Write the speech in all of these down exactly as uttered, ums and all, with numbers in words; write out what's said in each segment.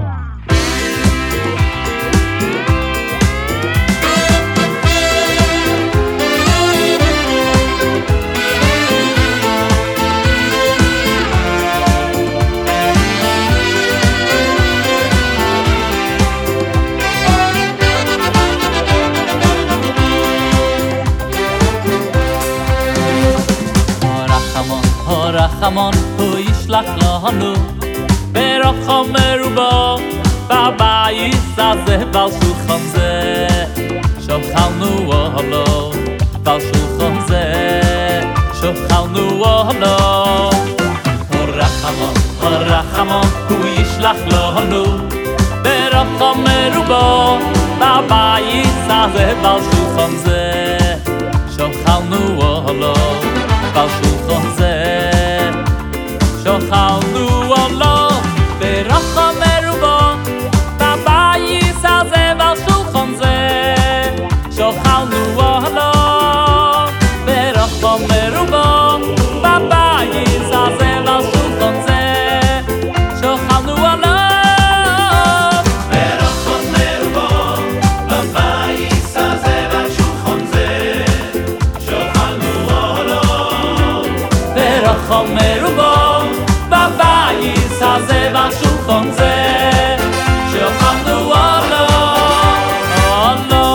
רחמון הוא ישלח לנו ברחם מרובה בבית הזה ועל שולחן זה שוכלנו אהלו ועל שולחן זה שוכלנו אהלו הרחמון הרחמון הוא ישלח לנו ברחם מרובה בבית הזה ועל שולחן זה שוכלנו אהלו ועל שולחן זה שוכלנו עולו ברחם מרובה בבית הזה ועל שולחן זה שוכלנו עולו ברחם מרובה בבית הזה ועל שולחן זה שוכלנו עולו ברחם מרובה בבית הזה ועל שולחן זה שוכלנו עולו ברחם מרובה בבית הזה ועל שולחן זה שוכלנו עולו עולו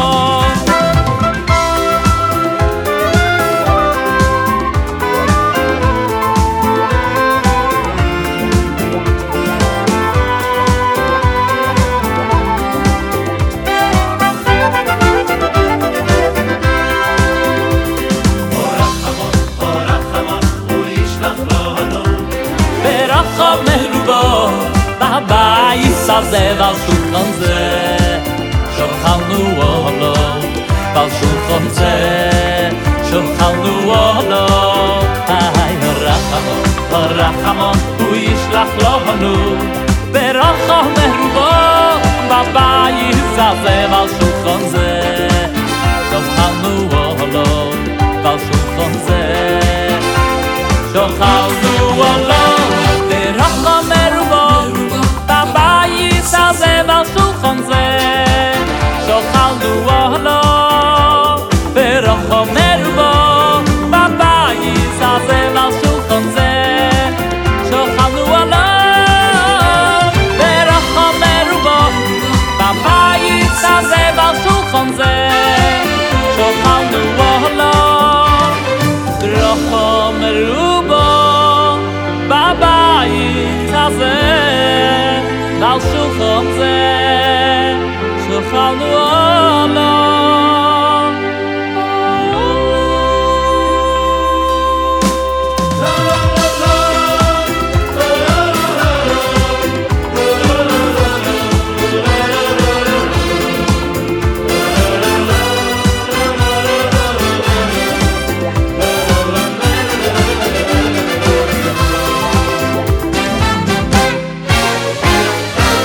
הרחמון הרחמון הוא ישלח לנו ברחם מרובה בבית הזה ועל שולחן זה שוכלנו עולו ועל שולחן זה שוכלנו עולו הרחמון הרחמון הוא ישלח לנו ברחם מרובה בבית הזה ועל שולחן זה שוכלנו עולו ועל שולחן זה שוכלנו עולו ברחם מרובה בבית הזה ועל שולחן זה שוכלנו עולו ברחם מרובה בבית הזה ועל שולחן זה שוכלנו עולו ברחם מרובה בבית הזה ועל שולחן זה שוכלנו עולו ברחם מרובה בבית הזה ועל שולחן זה שוכלנו